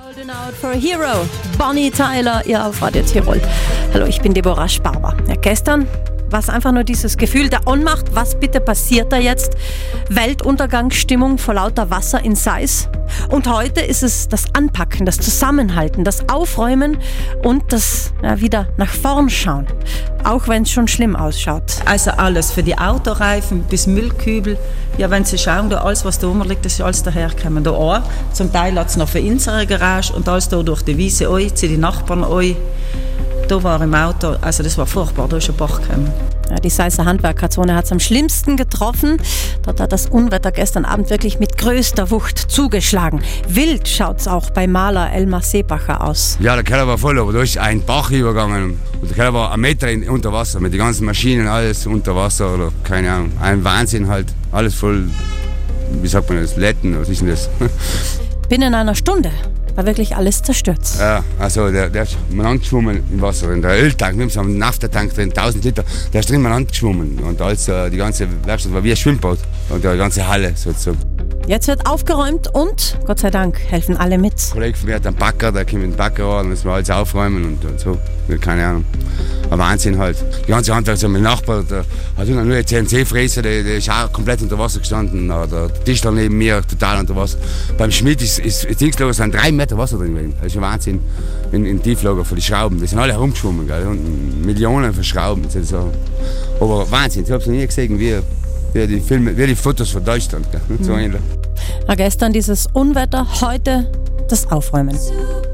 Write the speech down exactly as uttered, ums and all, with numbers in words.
Holding out for a hero. Bonnie Tyler, ihr auf Radio Tirol. Hallo, ich bin Deborah Sparber. Ja, gestern war es einfach nur dieses Gefühl der Ohnmacht. Was bitte passiert da jetzt? Weltuntergangsstimmung vor lauter Wasser in Seis. Und heute ist es das Anpacken, das Zusammenhalten, das Aufräumen und das ja, wieder nach vorn schauen. Auch wenn es schon schlimm ausschaut. Also alles, für die Autoreifen bis Müllkübel. Ja, wenn Sie schauen, da alles, was da rumliegt, das ist alles dahergekommen. Da auch. Zum Teil hat es noch für unsere Garage und alles da durch die Wiese ein, zu den Nachbarn ein. Da war im Auto, also das war furchtbar, da ist ein Bach gekommen. Ja, die Seiser Handwerkerzone hat es am schlimmsten getroffen. Dort hat das Unwetter gestern Abend wirklich mit größter Wucht zugeschlagen. Wild schaut es auch bei Maler Elmar Seebacher aus. Ja, der Keller war voll, aber da ist ein Bach übergegangen. Und der Keller war ein Meter in, unter Wasser, mit den ganzen Maschinen, alles unter Wasser oder keine Ahnung. Ein Wahnsinn halt, alles voll, wie sagt man das, Letten, was ist denn das? Binnen einer Stunde war wirklich alles zerstört. Ja, also der, der ist miteinander geschwommen im Wasser. In der Öltank, wir haben so einen Naftatank drin, tausend Liter, der ist drin miteinander geschwommen. Und alles, die ganze Werkstatt war wie ein Schwimmbad und die ganze Halle sozusagen. Jetzt wird aufgeräumt und, Gott sei Dank, helfen alle mit. Ein Kollege von mir hat einen Backer, der kommt mit dem Backer an und müssen wir alles aufräumen und, und so. Keine Ahnung. Ein Wahnsinn halt. Die ganze Handwerk, so mein Nachbar, der hat nur eine C N C-Fräse, der, der ist auch komplett unter Wasser gestanden. Der Tischler neben mir, total unter Wasser. Beim Schmied ist, ist, ist Dingslager, sind drei Meter Wasser drin gewesen. Das ist ein Wahnsinn. In, in Tieflager für die Schrauben. Die sind alle herumgeschwommen, gell? Und Millionen von Schrauben. So. Aber Wahnsinn, ich habe es noch nie gesehen, wie, wie, die Filme, wie die Fotos von Deutschland. Gell? So mhm. Ja, gestern dieses Unwetter, heute das Aufräumen.